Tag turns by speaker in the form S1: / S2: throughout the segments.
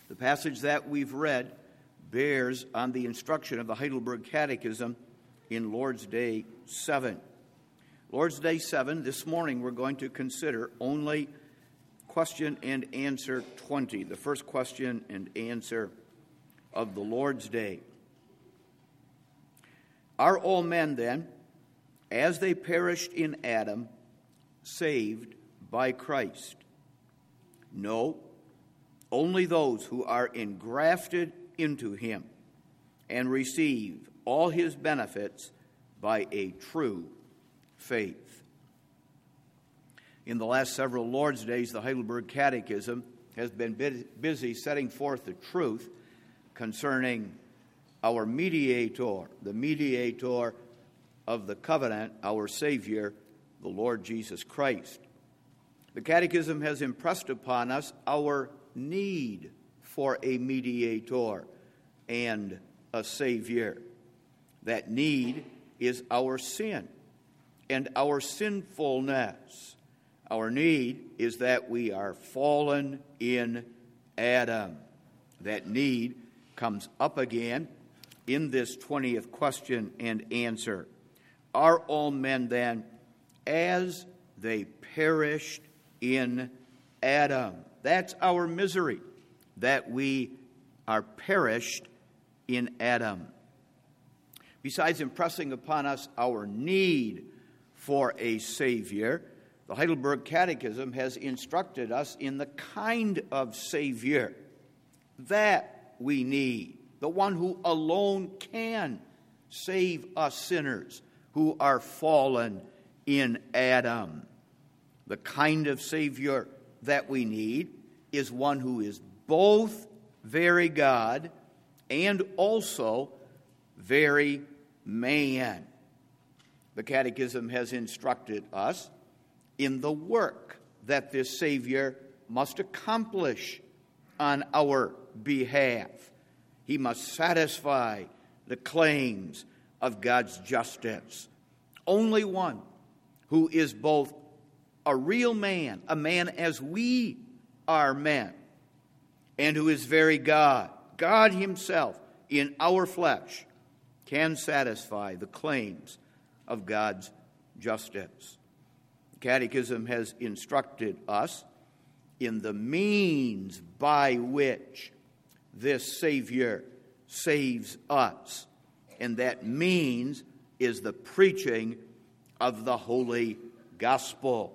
S1: The passage that we've read bears on the instruction of the Heidelberg Catechism in Lord's Day 7. Lord's Day 7, this morning we're going to consider only question and answer 20, the first question and answer of the Lord's Day. Are all men then, as they perished in Adam, saved by Christ? No, only those who are engrafted into him and receive all his benefits by a true faith. In the last several Lord's Days, the Heidelberg Catechism has been busy setting forth the truth concerning our mediator, the mediator of the covenant, our Savior, the Lord Jesus Christ. The Catechism has impressed upon us our need for a mediator and a Savior. That need is our sin and our sinfulness. Our need is that we are fallen in Adam. That need comes up again in this 20th question and answer. Are all men then as they perished in Adam? That's our misery, that we are perished in Adam. Besides impressing upon us our need for a Savior, the Heidelberg Catechism has instructed us in the kind of Savior that we need, the one who alone can save us sinners who are fallen in Adam. The kind of Savior that we need is one who is both very God and also very man. The Catechism has instructed us in the work that this Savior must accomplish on our behalf. He must satisfy the claims of God's justice. Only one who is both a real man, a man as we are men, and who is very God, God himself in our flesh, can satisfy the claims of God's justice. The Catechism has instructed us in the means by which this Savior saves us, and that means is the preaching of the Holy Gospel.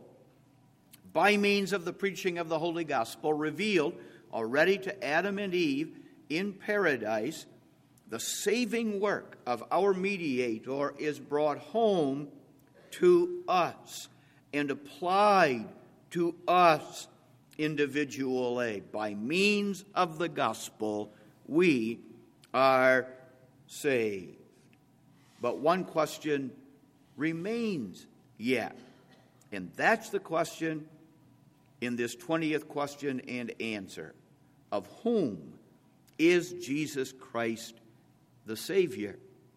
S1: By means of the preaching of the Holy Gospel revealed already to Adam and Eve in paradise, the saving work of our mediator is brought home to us and applied to us individually. By means of the gospel, we are saved. But one question remains yet, and that's the question in this 20th question and answer. Of whom is Jesus Christ the Savior?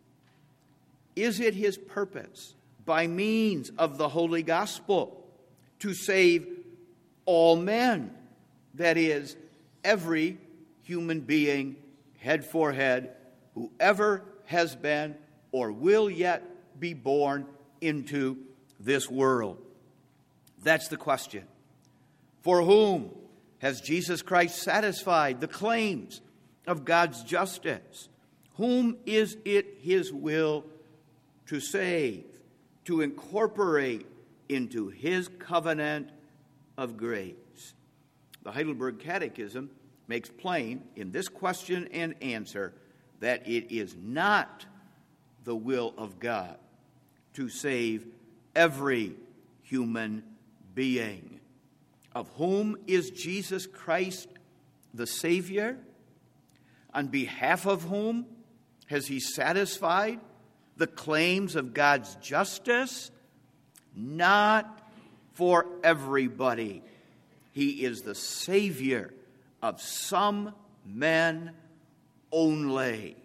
S1: Is it his purpose, by means of the Holy Gospel, to save all men? That is, every human being, head for head, whoever has been or will yet be born into this world. That's the question. For whom has Jesus Christ satisfied the claims of God's justice? Whom is it his will to save, to incorporate into his covenant of grace? The Heidelberg Catechism makes plain in this question and answer that it is not the will of God to save every human being. Of whom is Jesus Christ the Savior? On behalf of whom has he satisfied the claims of God's justice? Not for everybody. He is the Savior of some men only.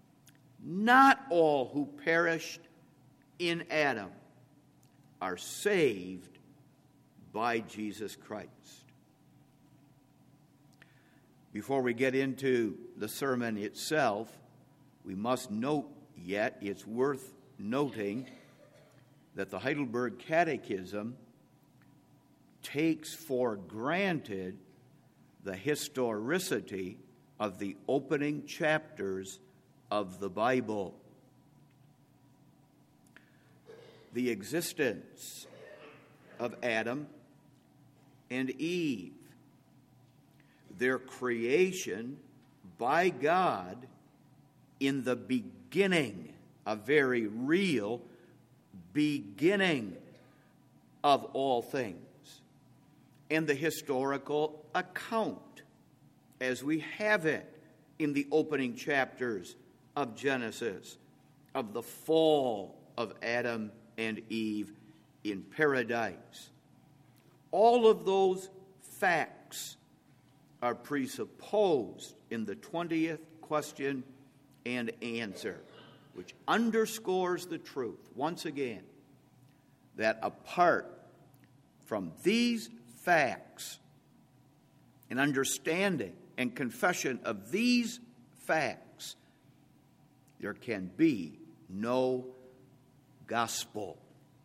S1: Not all who perished in Adam are saved by Jesus Christ. Before we get into the sermon itself, we must note yet, it's worth noting, that the Heidelberg Catechism takes for granted the historicity of the opening chapters of the Bible. The existence of Adam and Eve, their creation by God in the beginning, a very real beginning of all things, and the historical account as we have it in the opening chapters of Genesis, of the fall of Adam and Eve in paradise. All of those facts are presupposed in the 20th question and answer, which underscores the truth, once again, that apart from these facts, an understanding and confession of these facts, there can be no gospel.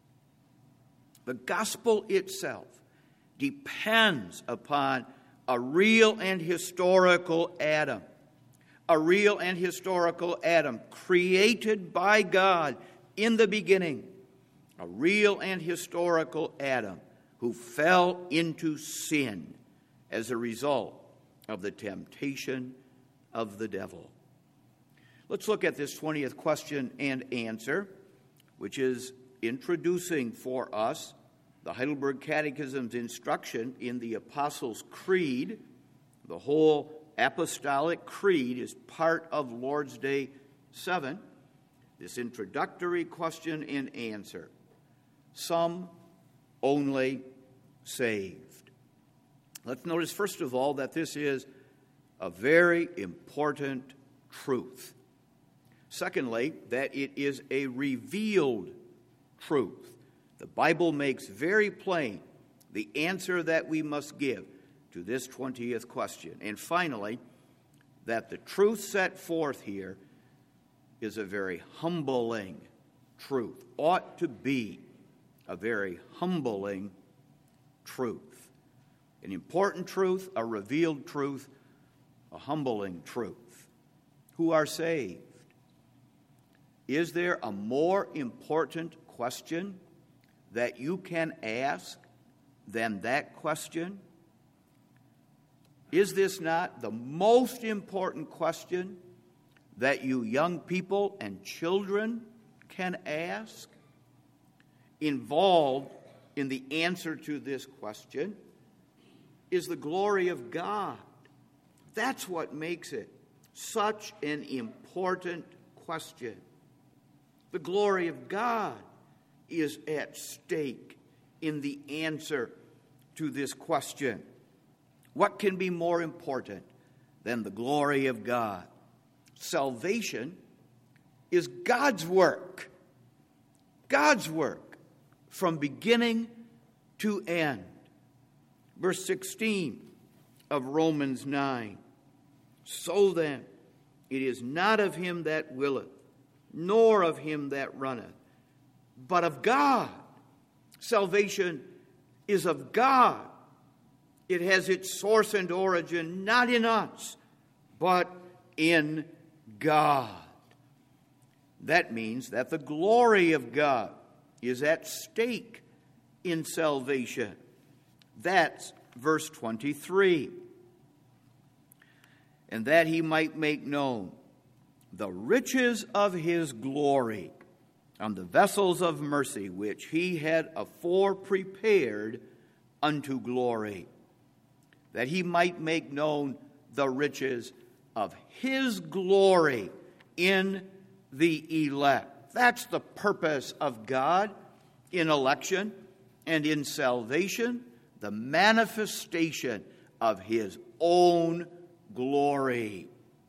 S1: The gospel itself depends upon a real and historical Adam. A real and historical Adam created by God in the beginning. A real and historical Adam who fell into sin as a result of the temptation of the devil. Let's look at this 20th question and answer, which is introducing for us the Heidelberg Catechism's instruction in the Apostles' Creed. The whole Apostolic Creed is part of Lord's Day 7. This introductory question and answer. Some only saved. Let's notice, first of all, that this is a very important truth. Secondly, that it is a revealed truth. The Bible makes very plain the answer that we must give to this 20th question. And finally, that the truth set forth here is a very humbling truth, ought to be a very humbling truth. An important truth, a revealed truth, a humbling truth. Who are saved? Is there a more important question that you can ask than that question? Is this not the most important question that you young people and children can ask? Involved in the answer to this question is the glory of God. That's what makes it such an important question. The glory of God is at stake in the answer to this question. What can be more important than the glory of God? Salvation is God's work. God's work from beginning to end. Verse 16 of Romans 9. So then, it is not of him that willeth, nor of him that runneth, but of God. Salvation is of God. It has its source and origin not in us, but in God. That means that the glory of God is at stake in salvation. That's verse 23. And that he might make known the riches of his glory on the vessels of mercy, which he had afore prepared unto glory, that he might make known the riches of his glory in the elect. That's the purpose of God in election and in salvation, the manifestation of his own glory.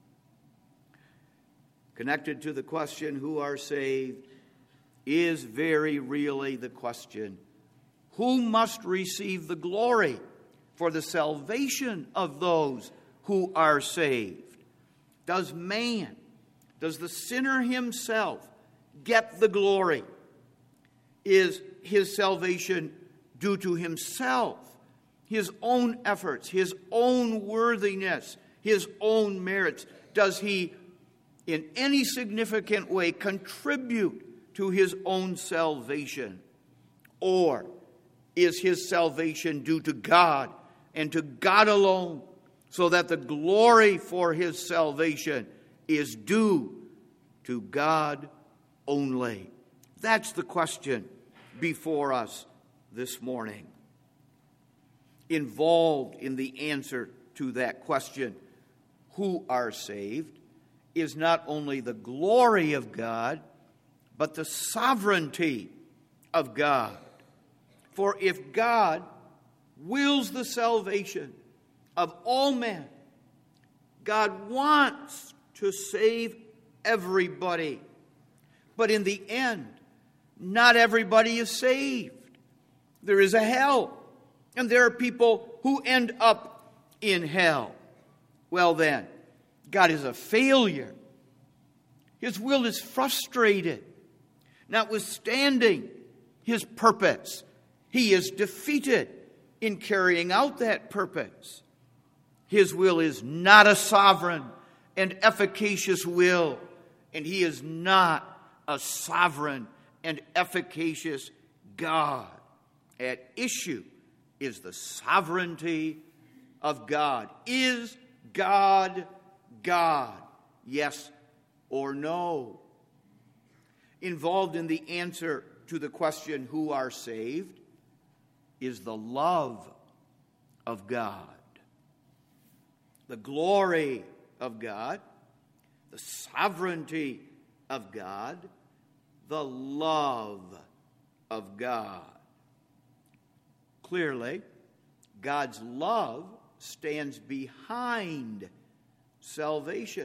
S1: Connected to the question, who are saved, is very really the question, who must receive the glory for the salvation of those who are saved? Does man, does the sinner himself get the glory? Is his salvation due to himself, his own efforts, his own worthiness, his own merits? Does he in any significant way contribute to his own salvation? Or is his salvation due to God and to God alone, so that the glory for his salvation is due to God only? That's the question before us this morning. Involved in the answer to that question, who are saved, is not only the glory of God, but the sovereignty of God. For if God wills the salvation of all men, God wants to save everybody. But in the end, not everybody is saved. There is a hell, and there are people who end up in hell. Well then, God is a failure. His will is frustrated. Notwithstanding his purpose, he is defeated in carrying out that purpose. His will is not a sovereign and efficacious will, and he is not a sovereign and efficacious God. At issue is the sovereignty of God. Is God God? Yes or no? Involved in the answer to the question, who are saved, is the love of God. The glory of God, the sovereignty of God, the love of God. Clearly, God's love stands behind salvation.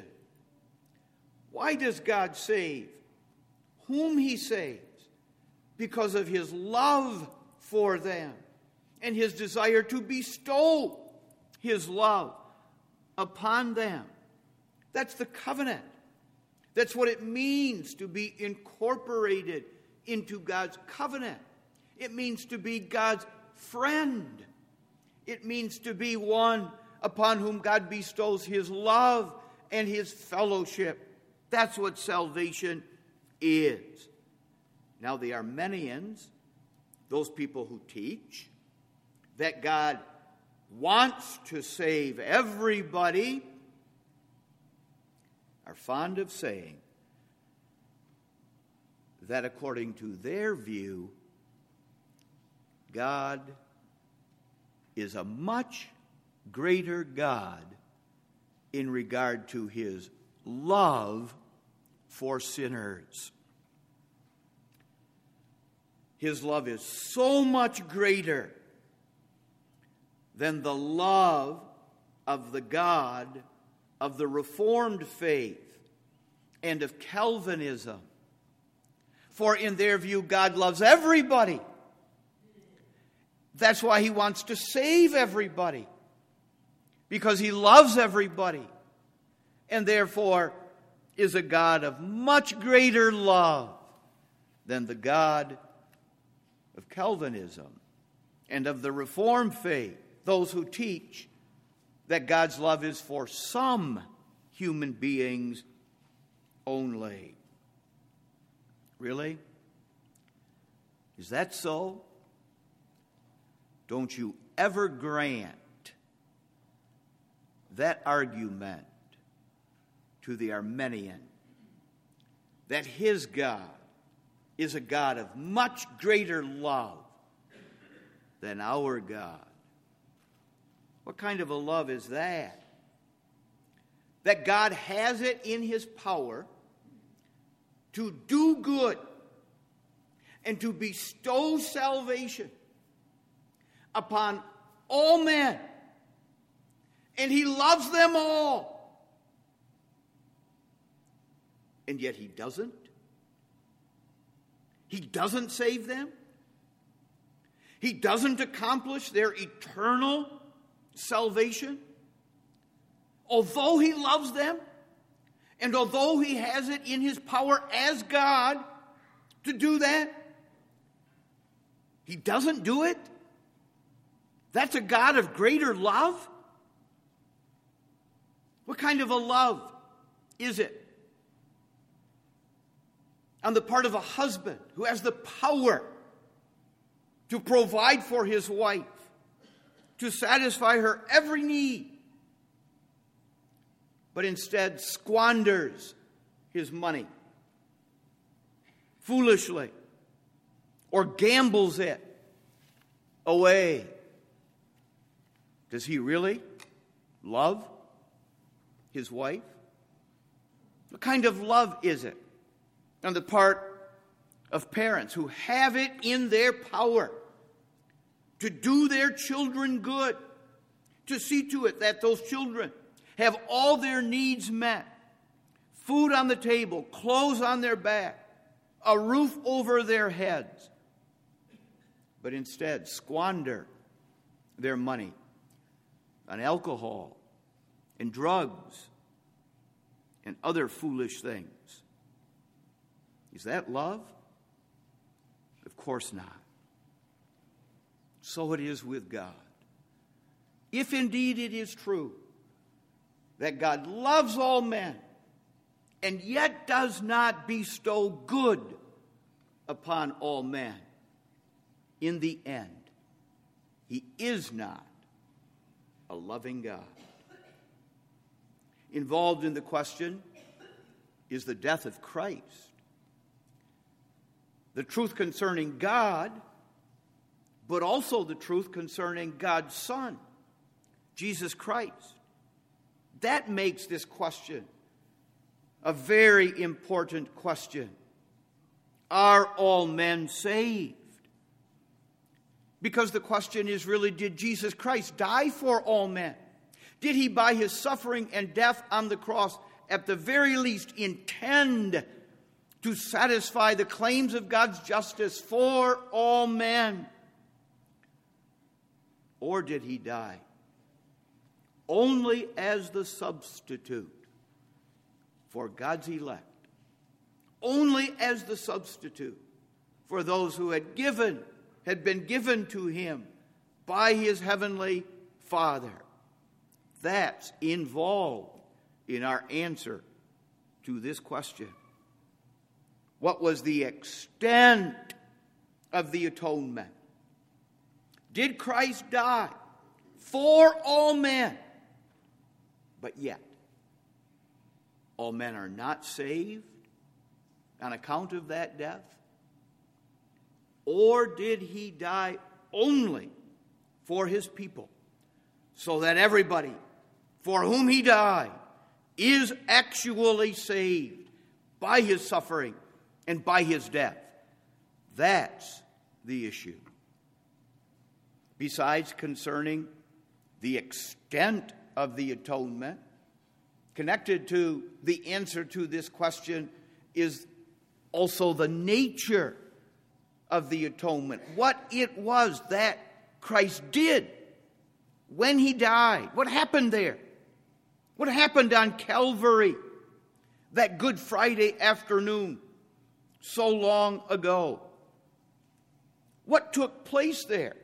S1: Why does God save whom he saves? Because of his love for them and his desire to bestow his love upon them. That's the covenant. That's what it means to be incorporated into God's covenant. It means to be God's friend. It means to be one upon whom God bestows his love and his fellowship. That's what salvation is. Now, the Arminians, those people who teach that God wants to save everybody, are fond of saying that according to their view, God is a much greater God in regard to his love for sinners. His love is so much greater than the love of the God of the Reformed faith and of Calvinism. For in their view, God loves everybody. That's why he wants to save everybody, because he loves everybody, and therefore is a God of much greater love than the God of Calvinism and of the Reformed faith, those who teach that God's love is for some human beings only. Really? Is that so? Don't you ever grant that argument to the Arminian that his God is a God of much greater love than our God. What kind of a love is that? That God has it in his power to do good and to bestow salvation upon all men. And he loves them all. And yet he doesn't. He doesn't save them. He doesn't accomplish their eternal salvation. although he loves them, and although he has it in his power as God to do that, he doesn't do it? That's a God of greater love? What kind of a love is it? On the part of a husband who has the power to provide for his wife, to satisfy her every need, but instead squanders his money foolishly or gambles it away. Does he really love his wife? What kind of love is it on the part of parents who have it in their power to do their children good, to see to it that those children have all their needs met, food on the table, clothes on their back, a roof over their heads, but instead squander their money on alcohol and drugs and other foolish things? Is that love? Of course not. So it is with God. If indeed it is true that God loves all men and yet does not bestow good upon all men, in the end, he is not a loving God. Involved in the question is the death of Christ. The truth concerning God, but also the truth concerning God's Son, Jesus Christ. That makes this question a very important question. Are all men saved? Because the question is really, did Jesus Christ die for all men? Did he, by his suffering and death on the cross, at the very least intend to satisfy the claims of God's justice for all men? Or did he die only as the substitute for God's elect? Only as the substitute for those who had been given to him by his heavenly Father. That's involved in our answer to this question. What was the extent of the atonement? Did Christ die for all men? But yet, all men are not saved on account of that death? Or did he die only for his people, so that everybody for whom he died is actually saved by his suffering and by his death? That's the issue. Besides concerning the extent of the atonement, connected to the answer to this question is also the nature of the atonement. What it was that Christ did when he died. What happened there? What happened on Calvary that Good Friday afternoon so long ago? What took place there?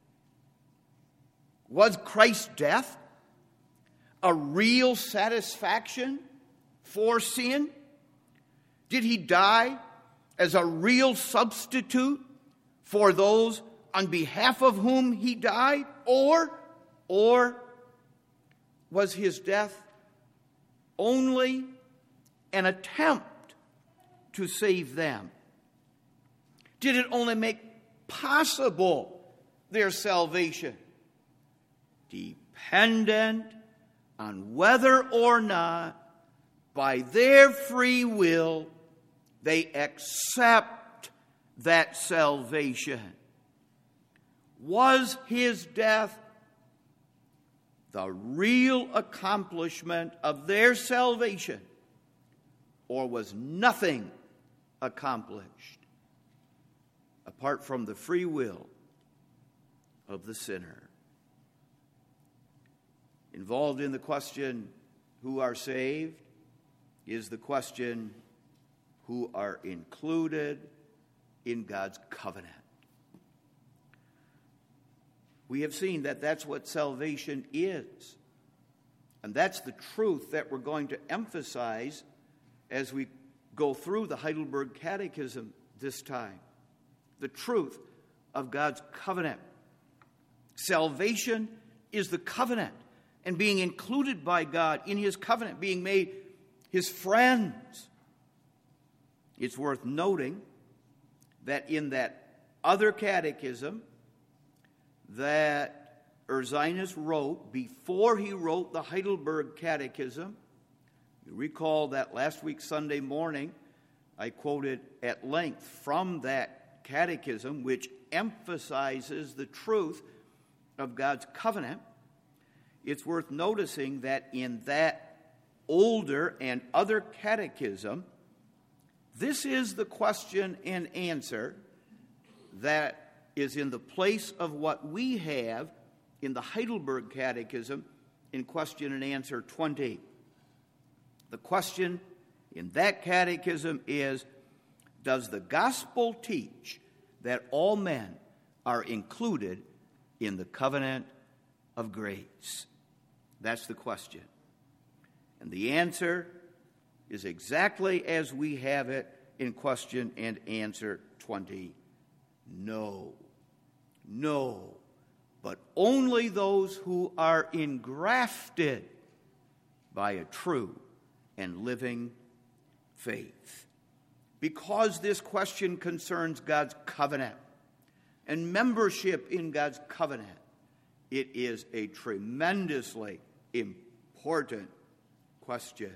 S1: Was Christ's death a real satisfaction for sin? Did he die as a real substitute for those on behalf of whom he died? Or was his death only an attempt to save them? Did it only make possible their salvation, dependent on whether or not, by their free will, they accept that salvation? Was his death the real accomplishment of their salvation, or was nothing accomplished apart from the free will of the sinner? Involved in the question who are saved is the question who are included in God's covenant. We have seen that that's what salvation is. And that's the truth that we're going to emphasize as we go through the Heidelberg Catechism this time. The truth of God's covenant. Salvation is the covenant, and being included by God in his covenant, being made his friends. It's worth noting that in that other catechism that Ursinus wrote before he wrote the Heidelberg Catechism, you recall that last week Sunday morning I quoted at length from that catechism, which emphasizes the truth of God's covenant. It's worth noticing that in that older and other catechism, this is the question and answer that is in the place of what we have in the Heidelberg Catechism in question and answer 20. The question in that catechism is, does the gospel teach that all men are included in the covenant of grace? That's the question. And the answer is exactly as we have it in question and answer 20. No. No. But only those who are engrafted by a true and living faith. Because this question concerns God's covenant and membership in God's covenant, it is a tremendously important question.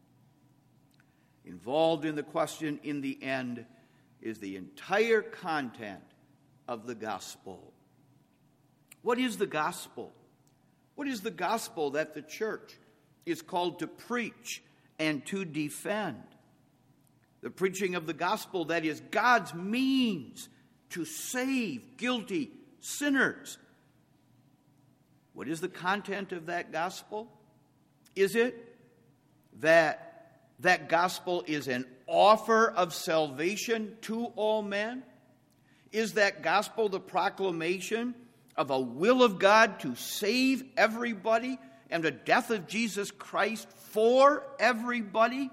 S1: Involved in the question in the end is the entire content of the gospel. What is the gospel? What is the gospel that the church is called to preach and to defend? The preaching of the gospel that is God's means to save guilty sinners. What is the content of that gospel? Is it that gospel is an offer of salvation to all men? Is that gospel the proclamation of a will of God to save everybody and the death of Jesus Christ for everybody?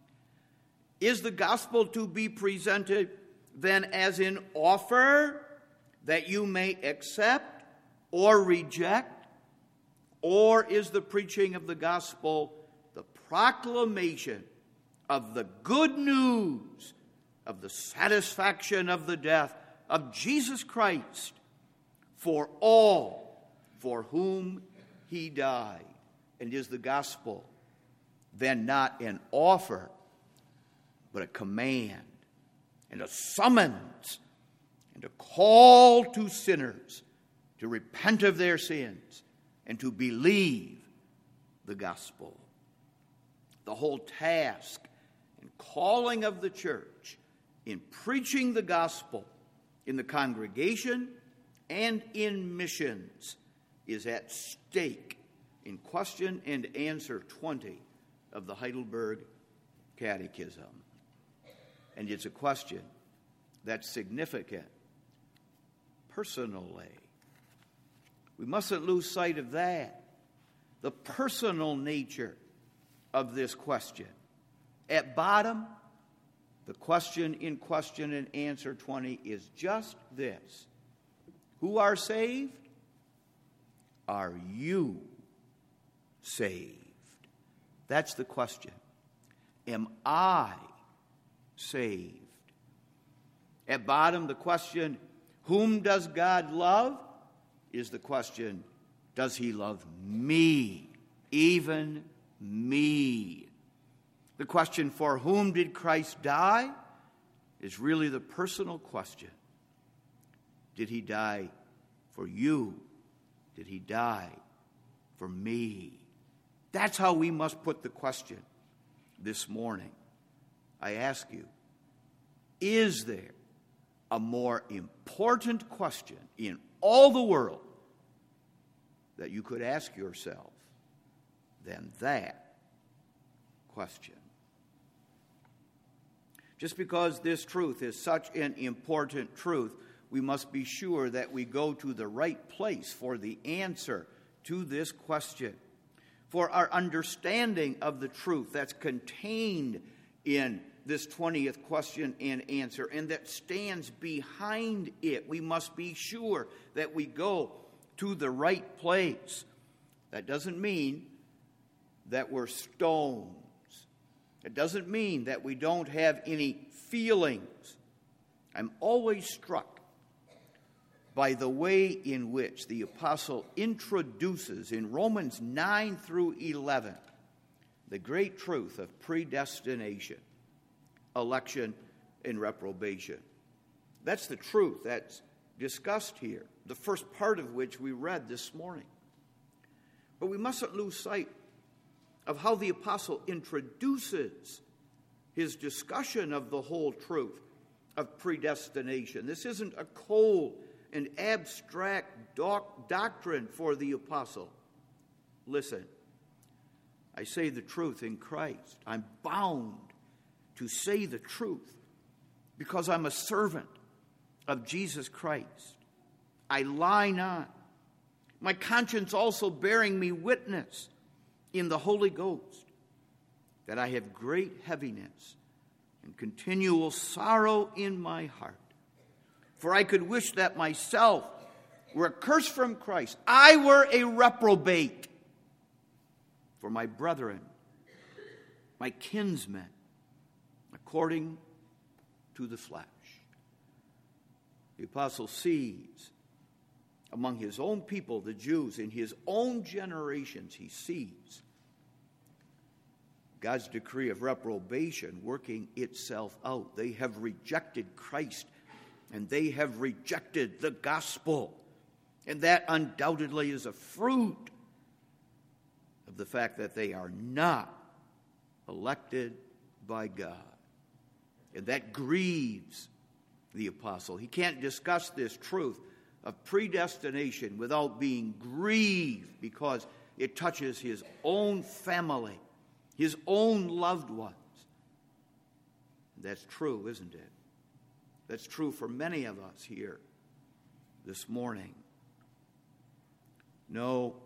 S1: Is the gospel to be presented then as an offer that you may accept or reject? Or is the preaching of the gospel the proclamation of the good news of the satisfaction of the death of Jesus Christ for all for whom he died? And is the gospel then not an offer, but a command and a summons and a call to sinners to repent of their sins and to believe the gospel? The whole task and calling of the church in preaching the gospel in the congregation and in missions is at stake in question and answer 20 of the Heidelberg Catechism. And it's a question that's significant personally. We mustn't lose sight of that, the personal nature of this question. At bottom, the question in question and answer 20 is just this: who are saved? Are you saved? That's the question. Am I saved? At bottom, the question, whom does God love? Is the question, does he love me? Even me? The question, for whom did Christ die? Is really the personal question. Did he die for you? Did he die for me? That's how we must put the question this morning. I ask you, is there a more important question in all the world that you could ask yourself than that question. Just because this truth is such an important truth, we must be sure that we go to the right place for the answer to this question. For our understanding of the truth that's contained in this 20th question and answer, and that stands behind it, we must be sure that we go to the right place. That doesn't mean that we're stones. It doesn't mean that we don't have any feelings. I'm always struck by the way in which the apostle introduces in Romans 9 through 11 the great truth of predestination, election, and reprobation. That's the truth that's discussed here, the first part of which we read this morning. But we mustn't lose sight of how the apostle introduces his discussion of the whole truth of predestination. This isn't a cold and abstract doctrine for the apostle. Listen, I say the truth in Christ. I'm bound to say the truth because I'm a servant of Jesus Christ. I lie not. My conscience also bearing me witness in the Holy Ghost that I have great heaviness and continual sorrow in my heart. For I could wish that myself were accursed from Christ. I were a reprobate for my brethren, my kinsmen, according to the flesh. The apostle sees among his own people, the Jews, in his own generations, he sees God's decree of reprobation working itself out. They have rejected Christ, and they have rejected the gospel. And that undoubtedly is a fruit of the fact that they are not elected by God. And that grieves the apostle. He can't discuss this truth of predestination without being grieved because it touches his own family, his own loved ones. That's true, isn't it? That's true for many of us here this morning. No,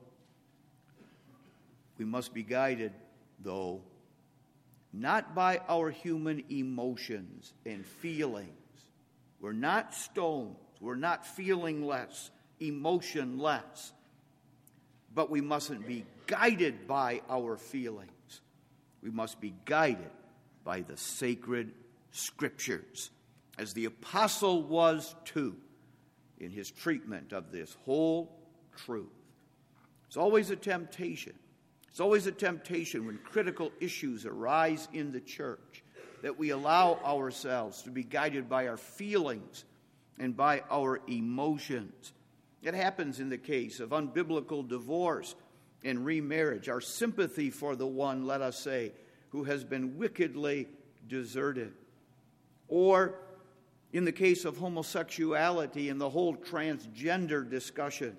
S1: we must be guided, though, not by our human emotions and feelings. We're not stones. We're not feelingless, emotionless. But we mustn't be guided by our feelings. We must be guided by the sacred Scriptures, as the apostle was too in his treatment of this whole truth. It's always a temptation. It's always a temptation when critical issues arise in the church that we allow ourselves to be guided by our feelings and by our emotions. It happens in the case of unbiblical divorce and remarriage. Our sympathy for the one, let us say, who has been wickedly deserted. Or in the case of homosexuality and the whole transgender discussion,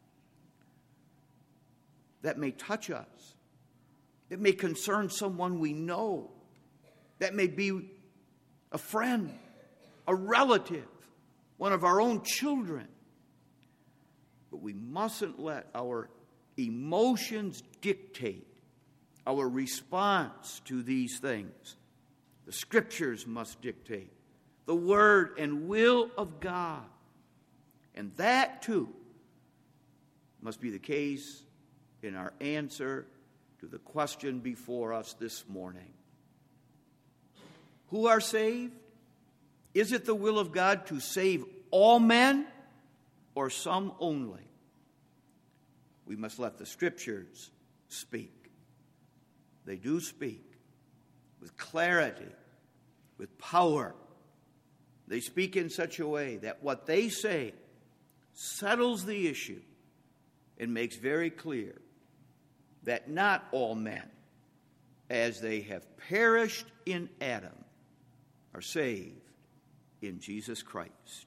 S1: that may touch us. It may concern someone we know. That may be a friend, a relative, one of our own children. But we mustn't let our emotions dictate our response to these things. The Scriptures must dictate the Word and will of God. And that, too, must be the case in our answer to the question before us this morning. Who are saved? Is it the will of God to save all men or some only? We must let the Scriptures speak. They do speak with clarity, with power. They speak in such a way that what they say settles the issue and makes very clear that not all men, as they have perished in Adam, are saved in Jesus Christ.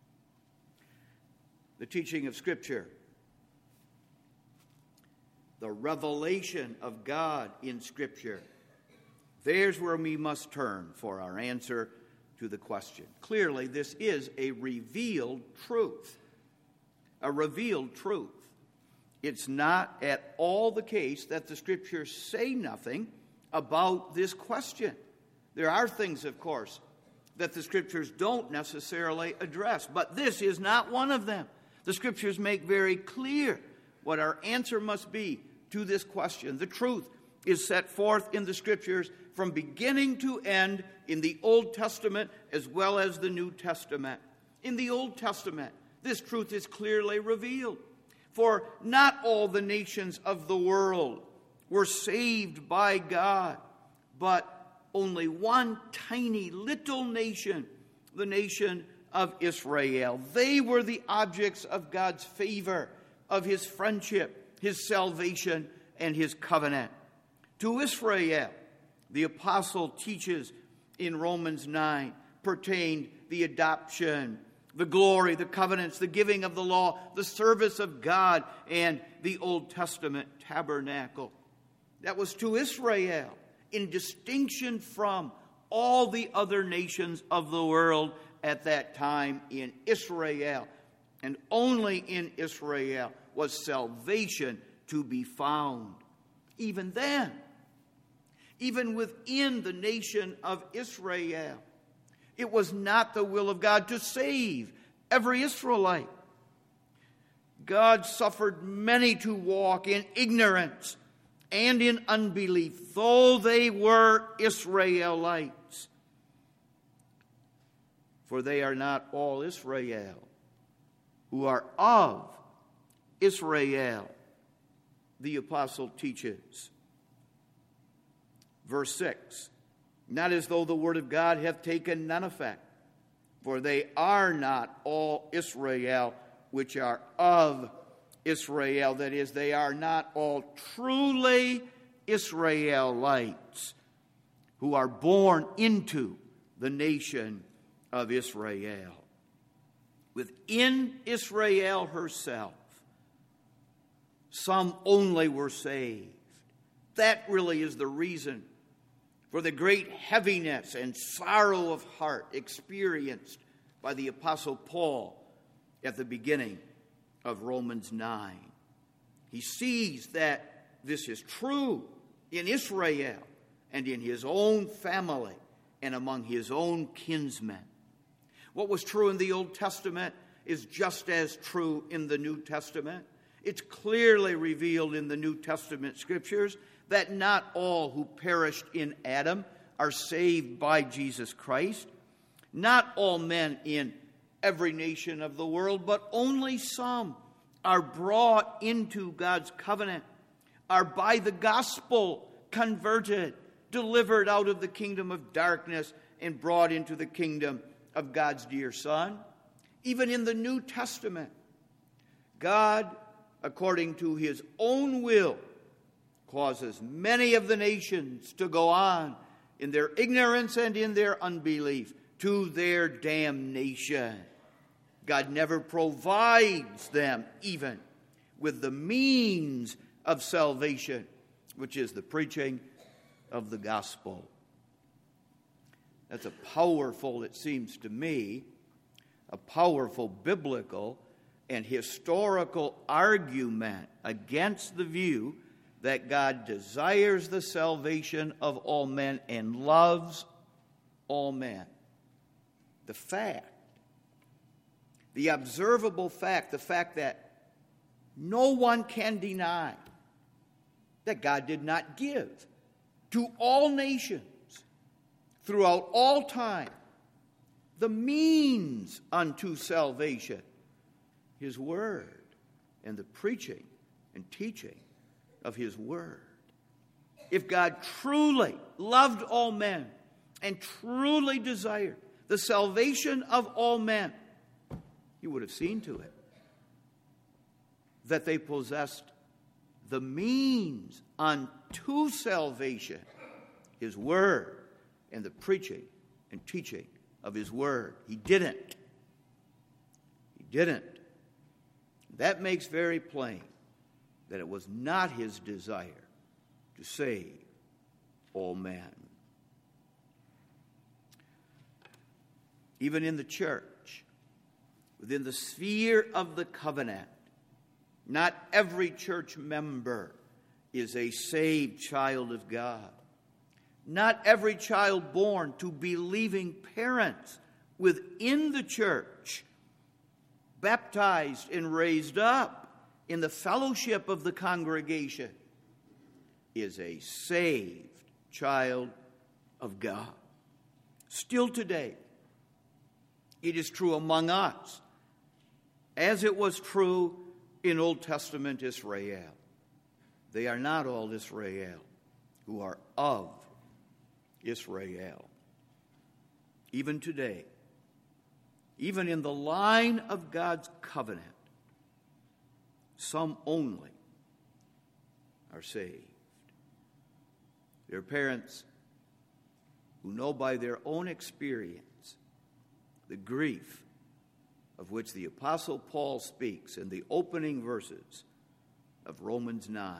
S1: The teaching of Scripture, the revelation of God in Scripture, There's where we must turn for our answer to the question. Clearly, this is a revealed truth. A revealed truth. It's not at all the case that the Scriptures say nothing about this question. There are things, of course, that the Scriptures don't necessarily address, but this is not one of them. The Scriptures make very clear what our answer must be to this question. The truth is set forth in the Scriptures from beginning to end in the Old Testament as well as the New Testament. In the Old Testament, this truth is clearly revealed. For not all the nations of the world were saved by God, but only one tiny little nation, the nation of Israel. They were the objects of God's favor, of his friendship, his salvation, and his covenant. To Israel, the apostle teaches in Romans 9, pertained the adoption, the glory, the covenants, the giving of the law, the service of God, and the Old Testament tabernacle. That was to Israel, in distinction from all the other nations of the world at that time. In Israel, and only in Israel, was salvation to be found. Even then, even within the nation of Israel, it was not the will of God to save every Israelite. God suffered many to walk in ignorance and in unbelief, though they were Israelites. For they are not all Israel who are of Israel, the apostle teaches. Verse 6, not as though the word of God hath taken none effect, for they are not all Israel which are of Israel. That is, they are not all truly Israelites who are born into the nation of Israel. Within Israel herself, some only were saved. That really is the reason for the great heaviness and sorrow of heart experienced by the Apostle Paul at the beginning of Romans 9. He sees that this is true in Israel and in his own family and among his own kinsmen. What was true in the Old Testament is just as true in the New Testament. It's clearly revealed in the New Testament Scriptures that not all who perished in Adam are saved by Jesus Christ. Not all men in every nation of the world, but only some are brought into God's covenant, are by the gospel converted, delivered out of the kingdom of darkness and brought into the kingdom of God's dear Son. Even in the New Testament, God, according to his own will, causes many of the nations to go on in their ignorance and in their unbelief to their damnation. God never provides them even with the means of salvation, which is the preaching of the gospel. That's a powerful, it seems to me, a powerful biblical and historical argument against the view that God desires the salvation of all men and loves all men. The fact, the observable fact, the fact that no one can deny that God did not give to all nations throughout all time the means unto salvation, his word, and the preaching and teaching of his word. If God truly loved all men and truly desired the salvation of all men, he would have seen to it that they possessed the means unto salvation, his word, and the preaching and teaching of his word. He didn't. He didn't. That makes very plain that it was not his desire to save all men. even in the church, within the sphere of the covenant, not every church member is a saved child of God. Not every child born to believing parents within the church, baptized and raised up in the fellowship of the congregation, is a saved child of God. Still today, it is true among us, as it was true in Old Testament Israel. They are not all Israel who are of Israel. Even today, even in the line of God's covenant, some only are saved. Their parents who know by their own experience the grief of which the Apostle Paul speaks in the opening verses of Romans 9.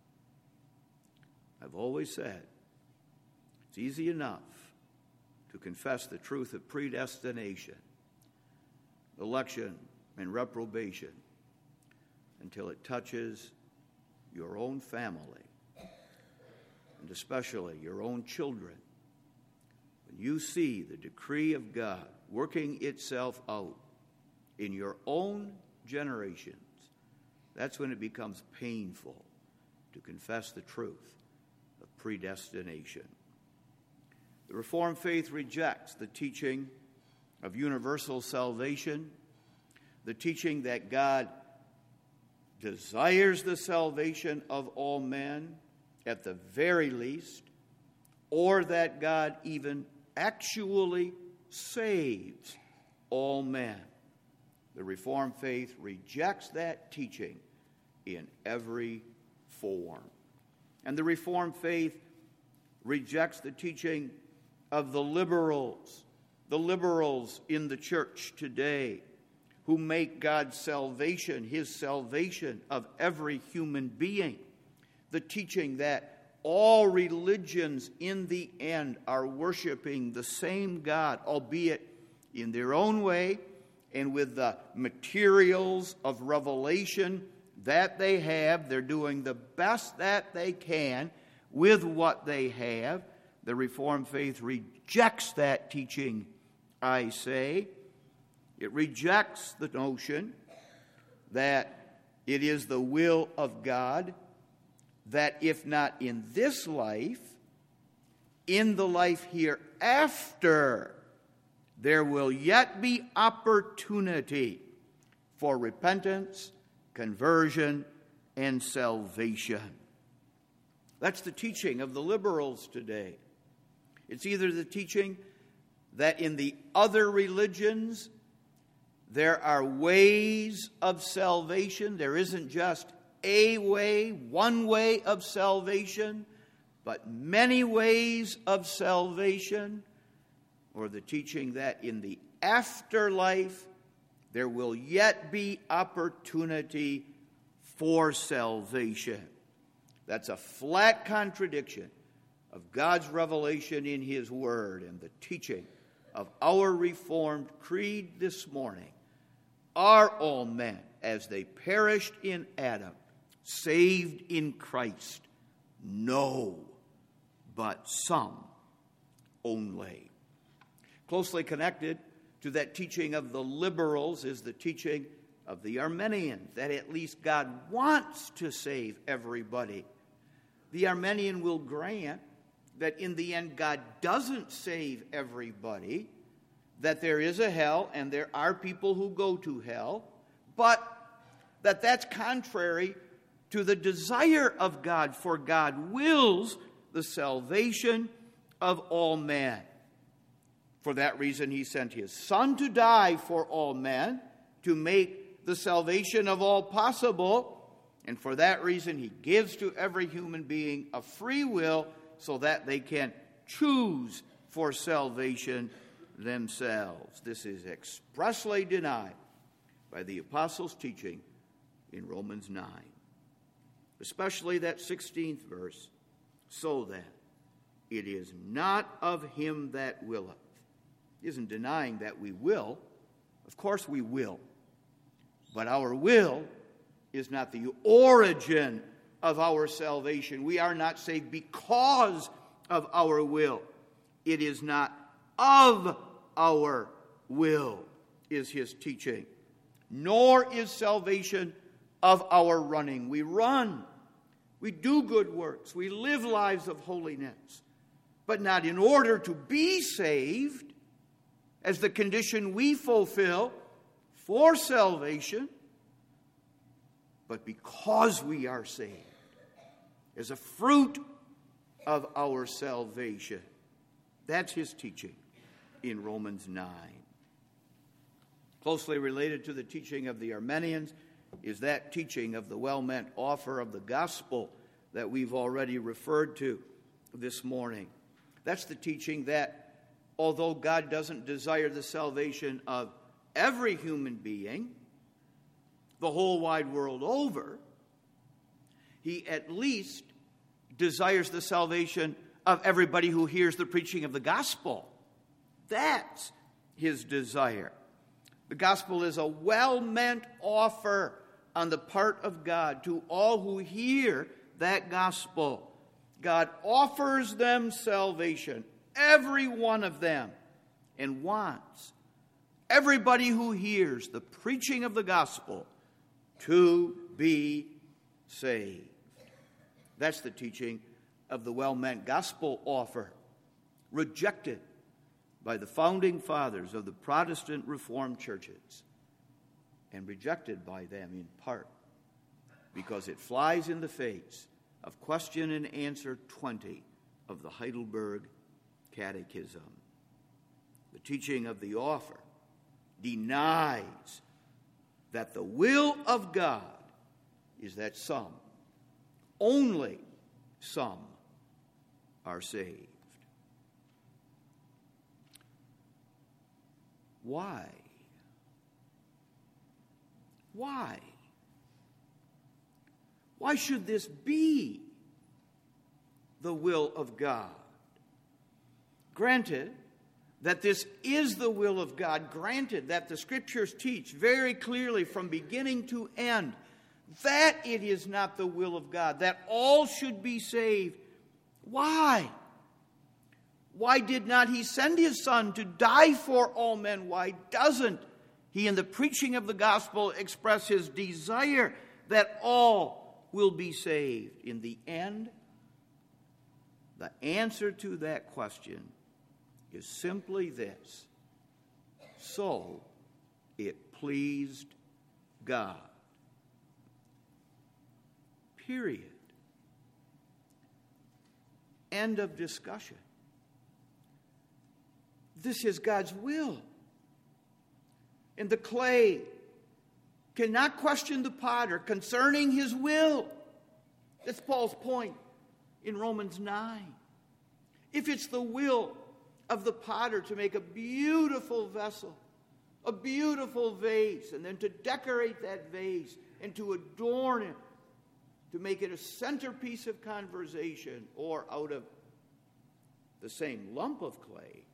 S1: I've always said it's easy enough to confess the truth of predestination, election, and reprobation until it touches your own family, and especially your own children. When you see the decree of God working itself out in your own generations, that's when it becomes painful to confess the truth of predestination. The Reformed faith rejects the teaching of universal salvation, the teaching that God desires the salvation of all men at the very least, or that God even actually saves all men. The Reformed faith rejects that teaching in every form. And the Reformed faith rejects the teaching of the liberals in the church today, who make God's salvation, his salvation of every human being, the teaching that all religions in the end are worshiping the same God, albeit in their own way and with the materials of revelation that they have. They're doing the best that they can with what they have. The Reformed faith rejects that teaching, I say. It rejects the notion that it is the will of God that if not in this life, in the life hereafter, there will yet be opportunity for repentance, conversion, and salvation. That's the teaching of the liberals today. It's either the teaching that in the other religions there are ways of salvation. There isn't just a way, one way of salvation, but many ways of salvation. Or the teaching that in the afterlife there will yet be opportunity for salvation. That's a flat contradiction of God's revelation in his word and the teaching of our Reformed creed this morning. Are all men, as they perished in Adam, saved in Christ? No, but some only. Closely connected to that teaching of the liberals is the teaching of the Arminians, that at least God wants to save everybody. The Arminian will grant that in the end God doesn't save everybody, that there is a hell and there are people who go to hell, but that's contrary to the desire of God, for God wills the salvation of all men. For that reason, he sent his Son to die for all men, to make the salvation of all possible. And for that reason, he gives to every human being a free will so that they can choose for salvation themselves. This is expressly denied by the apostles' teaching in Romans 9, especially that 16th verse, so that it is not of him that willeth, isn't denying that we will. Of course we will. But our will is not the origin of our salvation. We are not saved because of our will. It is not of our will, is his teaching. Nor is salvation of our running. We run. We do good works. We live lives of holiness. But not in order to be saved, as the condition we fulfill for salvation, but because we are saved, as a fruit of our salvation. That's his teaching in Romans 9. Closely related to the teaching of the Arminians is that teaching of the well-meant offer of the gospel that we've already referred to this morning. That's the teaching that although God doesn't desire the salvation of every human being, the whole wide world over, he at least desires the salvation of everybody who hears the preaching of the gospel. That's his desire. The gospel is a well-meant offer on the part of God to all who hear that gospel. God offers them salvation, every one of them, and wants everybody who hears the preaching of the gospel to be saved. That's the teaching of the well-meant gospel offer, rejected by the founding fathers of the Protestant Reformed churches, and rejected by them in part because it flies in the face of question and answer 20 of the Heidelberg Catechism. The teaching of the offer denies that the will of God is that some, only some, are saved. Why? Why? Why should this be the will of God? Granted that this is the will of God, granted that the Scriptures teach very clearly from beginning to end that it is not the will of God, that all should be saved. Why? Why did not he send his Son to die for all men? Why doesn't he, in the preaching of the gospel, express his desire that all will be saved? In the end, the answer to that question is simply this: so it pleased God. Period. End of discussion. This is God's will. And the clay cannot question the potter concerning his will. That's Paul's point in Romans 9. If it's the will of the potter to make a beautiful vessel, a beautiful vase, and then to decorate that vase and to adorn it, to make it a centerpiece of conversation, or out of the same lump of clay,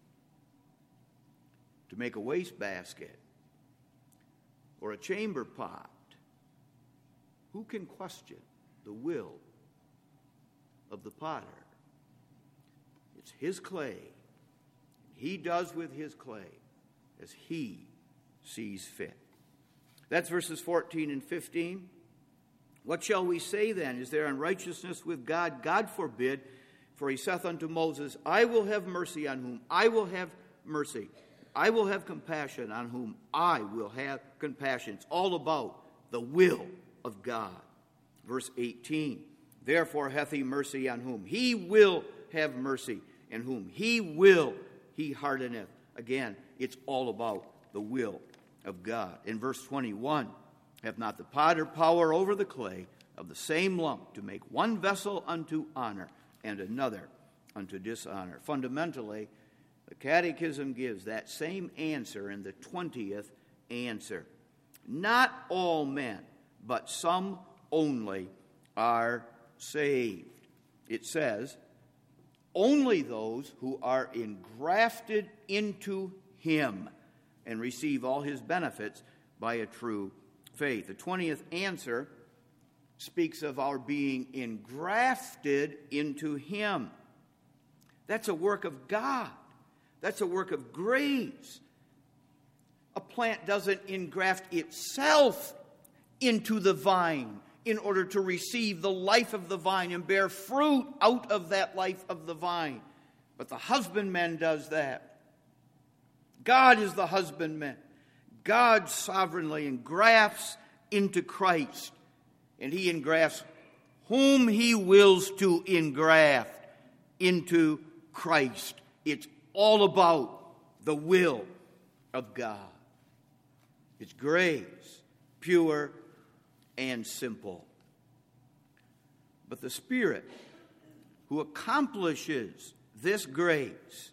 S1: to make a wastebasket or a chamber pot, who can question the will of the potter? It's his clay. He does with his clay as he sees fit. That's verses 14 and 15. What shall we say then? Is there unrighteousness with God? God forbid. For he saith unto Moses, I will have mercy on whom I will have mercy. I will have compassion on whom I will have compassion. It's all about the will of God. Verse 18. Therefore hath he mercy on whom he will have mercy, and whom he will he hardeneth. Again, it's all about the will of God. In verse 21, hath not the potter power over the clay of the same lump to make one vessel unto honor and another unto dishonor? Fundamentally, the Catechism gives that same answer in the 20th answer. Not all men, but some only are saved. It says, only those who are engrafted into him and receive all his benefits by a true faith. The 20th answer speaks of our being engrafted into him. That's a work of God. That's a work of grace. A plant doesn't engraft itself into the vine in order to receive the life of the vine and bear fruit out of that life of the vine. But the husbandman does that. God is the husbandman. God sovereignly engrafts into Christ, and he engrafts whom he wills to engraft into Christ. It's all about the will of God. It's grace, pure and simple. But the Spirit who accomplishes this grace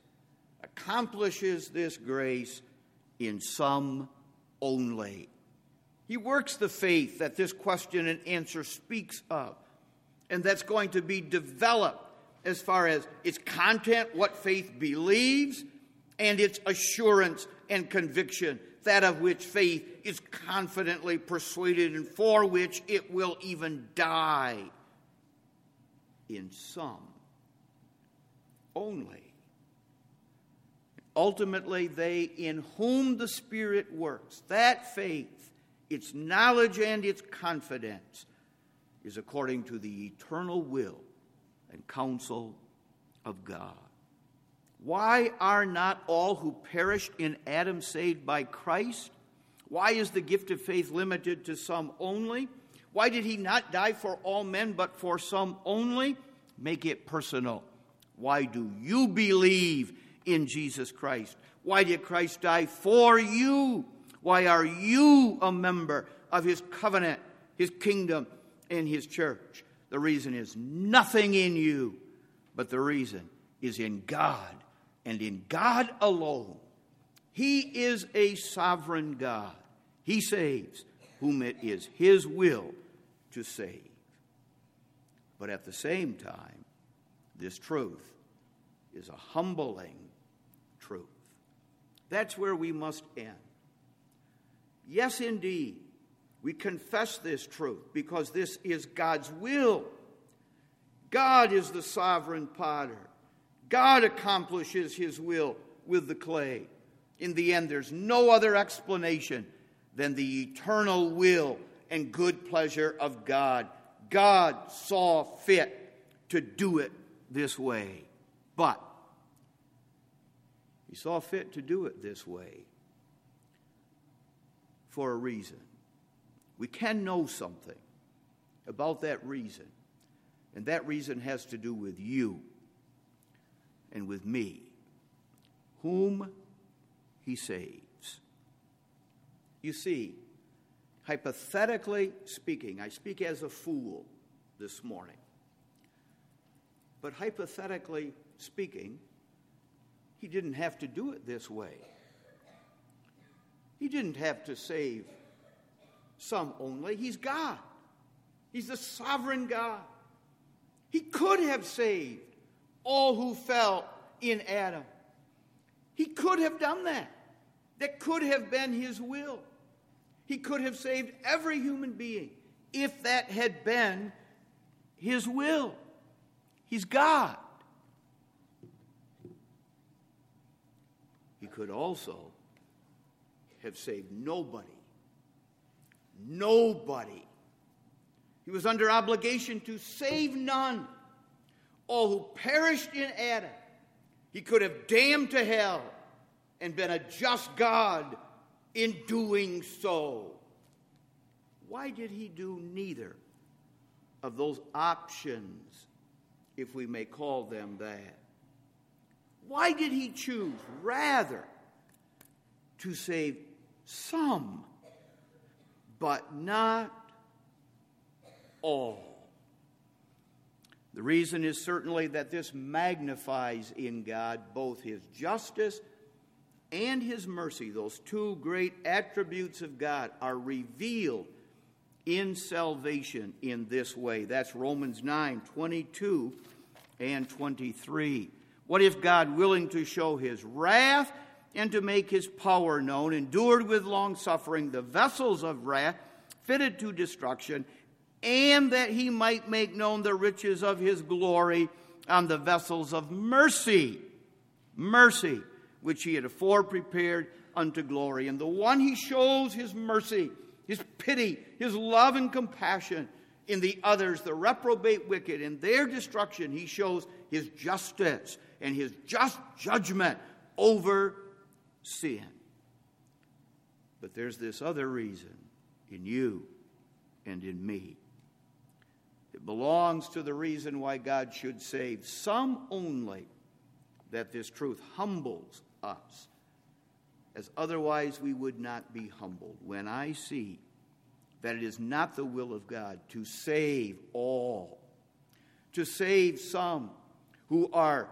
S1: in some only. He works the faith that this question and answer speaks of, and that's going to be developed as far as its content, what faith believes, and its assurance and conviction, that of which faith is confidently persuaded and for which it will even die in some only. Ultimately, they in whom the Spirit works, that faith, its knowledge and its confidence, is according to the eternal will and counsel of God. Why are not all who perished in Adam saved by Christ? Why is the gift of faith limited to some only? Why did he not die for all men but for some only? Make it personal. Why do you believe in Jesus Christ? Why did Christ die for you? Why are you a member of his covenant, his kingdom, and his church? The reason is nothing in you, but the reason is in God and in God alone. He is a sovereign God. He saves whom it is his will to save. But at the same time, this truth is a humbling truth. That's where we must end. Yes, indeed, we confess this truth because this is God's will. God is the sovereign potter. God accomplishes his will with the clay. In the end, there's no other explanation than the eternal will and good pleasure of God. God saw fit to do it this way. But he saw fit to do it this way for a reason. We can know something about that reason, and that reason has to do with you and with me, whom he saves. You see, hypothetically speaking, I speak as a fool this morning, but hypothetically speaking, he didn't have to do it this way. He didn't have to save some only. He's God. He's the sovereign God. He could have saved all who fell in Adam. He could have done that. That could have been his will. He could have saved every human being if that had been his will. He's God. He could also have saved nobody. Nobody. He was under obligation to save none. All who perished in Adam. He could have damned to hell and been a just God in doing so. Why did he do neither of those options, if we may call them that? Why did he choose rather to save some, but not all? The reason is certainly that this magnifies in God both his justice and his mercy. Those two great attributes of God are revealed in salvation in this way. That's Romans 9:22 and 23. What if God, willing to show his wrath and to make his power known, endured with long-suffering the vessels of wrath fitted to destruction, and that he might make known the riches of his glory on the vessels of mercy, which he had afore prepared unto glory. And the one he shows his mercy, his pity, his love and compassion. In the others, the reprobate wicked, in their destruction, he shows his justice and his just judgment over sin. But there's this other reason in you and in me. It belongs to the reason why God should save some only, that this truth humbles us, as otherwise we would not be humbled. When I see that it is not the will of God to save all, to save some who are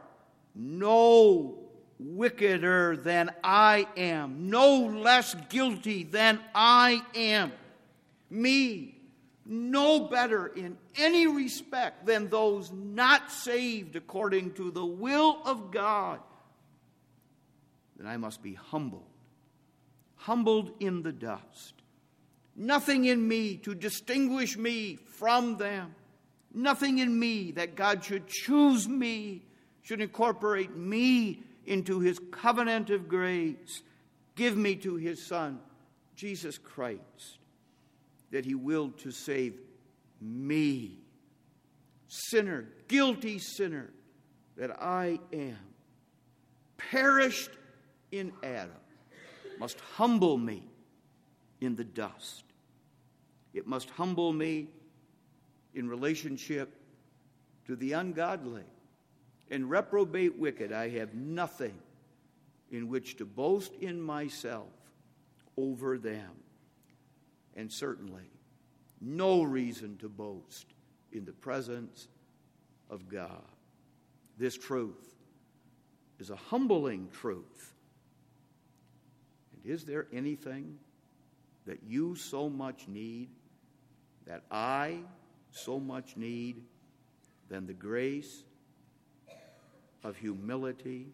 S1: no wickeder than I am, no less guilty than I am, me, no better in any respect than those not saved according to the will of God, then I must be humbled in the dust. Nothing in me to distinguish me from them. Nothing in me that God should choose me, should incorporate me into his covenant of grace, give me to his Son, Jesus Christ, that he willed to save me, sinner, guilty sinner that I am, perished in Adam, must humble me in the dust. It must humble me in relationship to the ungodly and reprobate wicked. I have nothing in which to boast in myself over them, and certainly no reason to boast in the presence of God. This truth is a humbling truth. And is there anything that you so much need, that I so much need, than the grace of humility?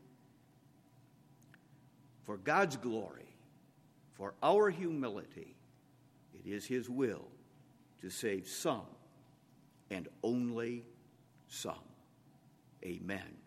S1: For God's glory, for our humility, it is his will to save some, and only some. Amen.